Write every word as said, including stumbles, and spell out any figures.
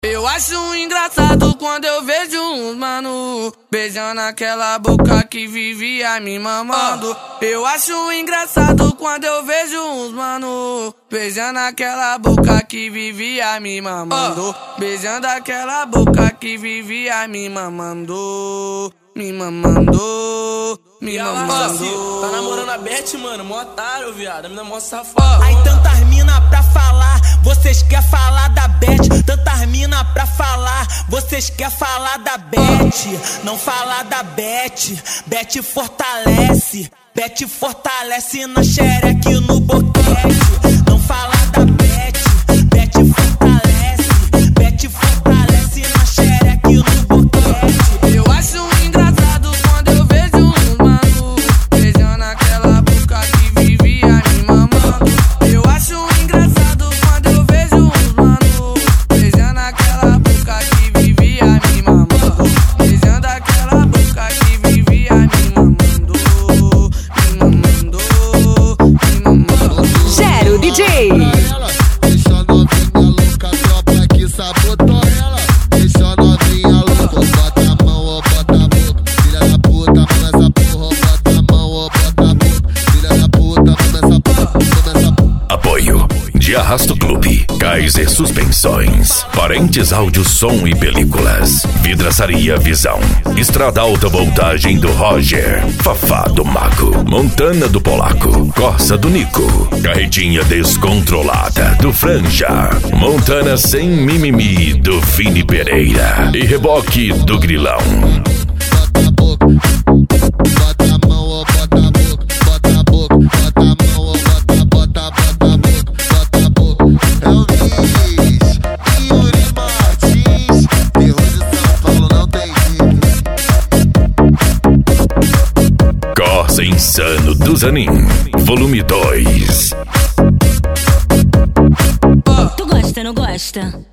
Eu acho engraçado quando eu vejo uns mano beijando aquela boca que vivia me mamando. Eu acho engraçado quando eu vejo uns mano beijando aquela boca que vivia me mamando. Beijando aquela boca que vivia me mamando. Me mamando, me mamando. Tá namorando a Beth, mano, mó otário, viado. A mina mó safada. Aí tantas mina pra falar, vocês quer falar da Beth. Tantas mina pra falar, vocês quer falar da Beth. Não falar da Beth, Beth fortalece. Beth fortalece na xereca e no boquete. Não falar da Beth, Beth fortalece. Beth fortalece na xereca e no boquete. Eu acho engraçado quando eu vejo uns mano beijando aquela boca que vivia me mamando. Eu acho engraçado quando eu vejo uns mano beijando aquela boca que vivia me mamando. Beijando aquela boca que vivia me mamando. Me mamando, me mamando. Gero D J. Deixa a novinha louca, tropa que sabotou ela. Deixa a novinha louca, bota a mão ou bota a boca. Filha da puta, manda essa porra, bota a mão ou bota a boca. Filha da puta, manda essa porra, manda essa porra. Apoio de Arrasto Clube, Kaiser Suspensões, Parentes Áudio, Som e Películas, Vidraçaria Visão, Estrada Alta Voltagem do Roger, Fafá do Mago, Montana do Polaco, Corsa do Nico, Carretinha Descontrolada do Franja, Montana Sem Mimimi do Vini Pereira e Reboque do Grilão. Bota a boca, bota a mão ou bota a boca. Bota a boca, bota a mão ou bota, bota, bota a boca. Bota a boca. É o Luiz, Yuri Martins, terror de São Paulo não tem jeito. Corsa Insano do Zanin, volume dois. Tu gosta, não gosta?